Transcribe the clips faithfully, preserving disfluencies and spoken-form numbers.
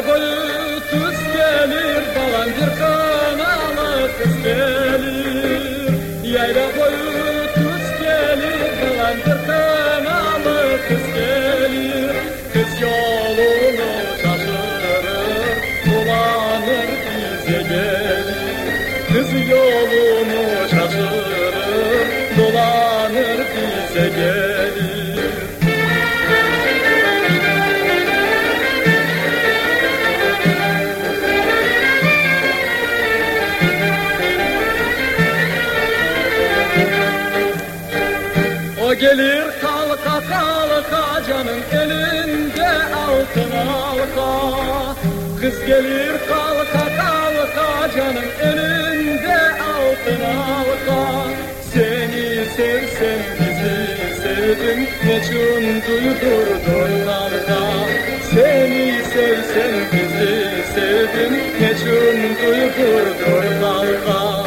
Yayla boyu tuz gelir, balancır kanalı kız gelir. Yayla boyu tuz gelir, balancır kanalı kız gelir. Kız yolunu şaşırır, dolanır bize gelir. Kız yolunu şaşırır, dolanır bize gelir. O gelir kalka kalka, canın elinde altın halka. Kız gelir kalka kalka, canın elinde altın halka. Seni sevsem bizi sevdim, meçhun duydurdun halka. Seni sevsem bizi sevdim, meçhun duydurdun halka.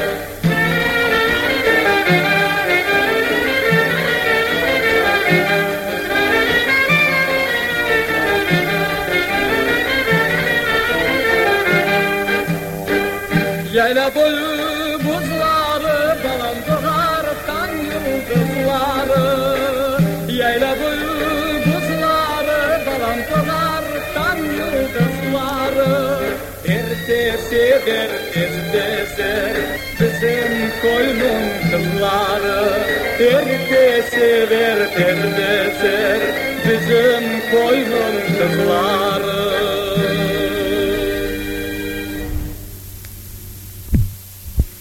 Yayla boyu buzları, balan doğartan yıldızları. Yayla boyu buzları, balan doğartan yıldızları. Ertesi der, ertesi bizim koynun kızları. Ertesi ver, ertesi bizim koynun kızları.